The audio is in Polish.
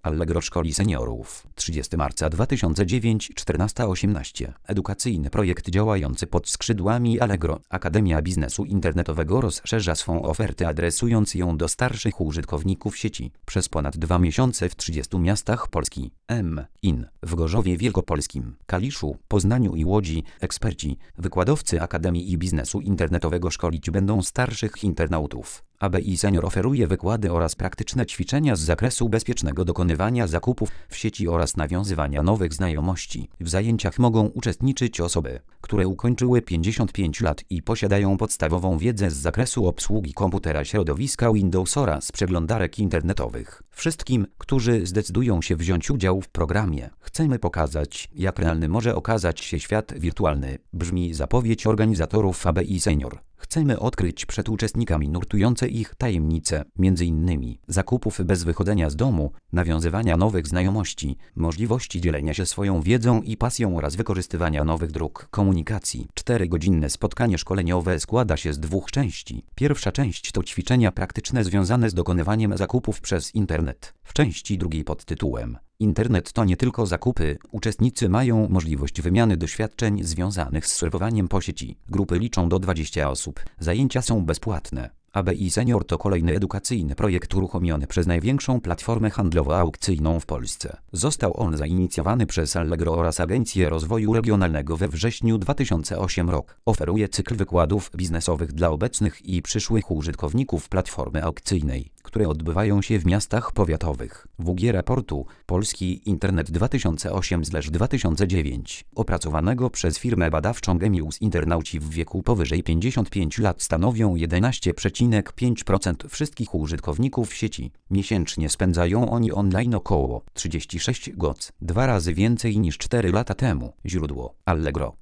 Allegro szkoli seniorów. 30 marca 2009, 14:18. Edukacyjny projekt działający pod skrzydłami Allegro. Akademia Biznesu Internetowego rozszerza swą ofertę, adresując ją do starszych użytkowników sieci. Przez ponad 2 miesiące w 30 miastach Polski. M.in. w Gorzowie Wielkopolskim, Kaliszu, Poznaniu i Łodzi eksperci, wykładowcy Akademii i Biznesu Internetowego szkolić będą starszych internautów. ABI Senior oferuje wykłady oraz praktyczne ćwiczenia z zakresu bezpiecznego dokonywania zakupów w sieci oraz nawiązywania nowych znajomości. W zajęciach mogą uczestniczyć osoby, które ukończyły 55 lat i posiadają podstawową wiedzę z zakresu obsługi komputera, środowiska Windows oraz przeglądarek internetowych. Wszystkim, którzy zdecydują się wziąć udział w programie, chcemy pokazać, jak realny może okazać się świat wirtualny, brzmi zapowiedź organizatorów ABI Senior. Chcemy odkryć przed uczestnikami nurtujące ich tajemnice, m.in. zakupów bez wychodzenia z domu, nawiązywania nowych znajomości, możliwości dzielenia się swoją wiedzą i pasją oraz wykorzystywania nowych dróg komunikacji. 4-godzinne spotkanie szkoleniowe składa się z 2 części. Pierwsza część to ćwiczenia praktyczne związane z dokonywaniem zakupów przez internet. W części drugiej pod tytułem Internet to nie tylko zakupy, uczestnicy mają możliwość wymiany doświadczeń związanych z surfowaniem po sieci. Grupy liczą do 20 osób. Zajęcia są bezpłatne. ABI Senior to kolejny edukacyjny projekt uruchomiony przez największą platformę handlowo-aukcyjną w Polsce. Został on zainicjowany przez Allegro oraz Agencję Rozwoju Regionalnego we wrześniu 2008 roku. Oferuje cykl wykładów biznesowych dla obecnych i przyszłych użytkowników platformy aukcyjnej, które odbywają się w miastach powiatowych. WG raportu Polski Internet 2008/2009 opracowanego przez firmę badawczą Gemius. Internauci w wieku powyżej 55 lat stanowią 11,5% wszystkich użytkowników sieci. Miesięcznie spędzają oni online około 36 godzin, 2 razy więcej niż 4 lata temu. Źródło: Allegro.